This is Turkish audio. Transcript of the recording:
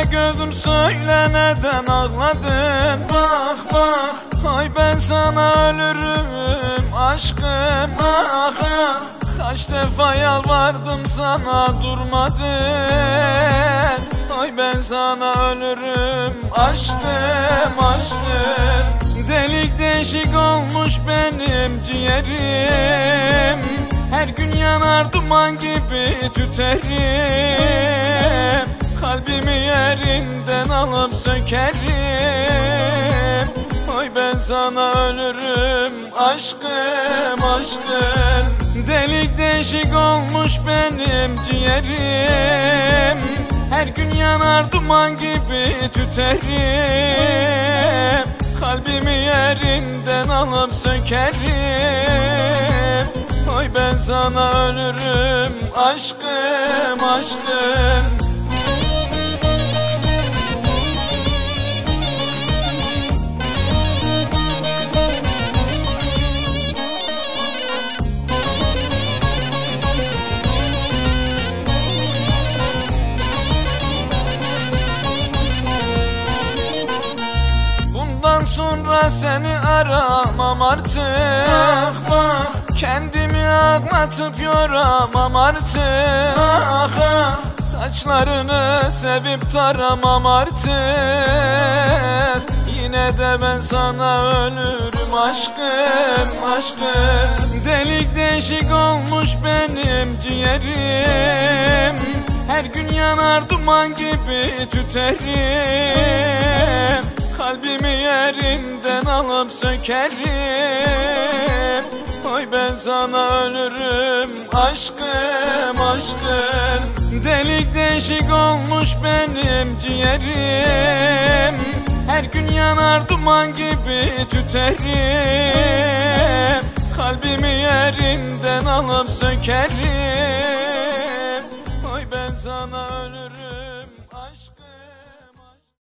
Söyle gözüm söyle neden ağladın? Bak bak, ay ben sana ölürüm aşkım. Ah ah, kaç defa yalvardım sana durmadın. Ay ben sana ölürüm aşkım aşkım. Delik deşik olmuş benim ciğerim. Her gün yanar duman gibi tüterim. Kalbimi yerinden alıp sökerim. Ay ben sana ölürüm aşkım aşkım. Delik deşik olmuş benim ciğerim. Her gün yanar duman gibi tüterim. Kalbimi yerinden alıp sökerim. Ay ben sana ölürüm aşkım aşkım. Bundan sonra seni aramam artık. Ah, ah, kendimi anlatıp yoramam artık. Ah, ah, saçlarını sevip taramam artık. Yine de ben sana ölürüm aşkım aşkım. Delik deşik olmuş benim ciğerim. Her gün yanar duman gibi tüterim. Kalbimi yerinden alıp sökerim. Ay ben sana ölürüm aşkım aşkım. Delik deşik olmuş benim ciğerim. Her gün yanar duman gibi tüterim. Kalbimi yerinden alıp sökerim.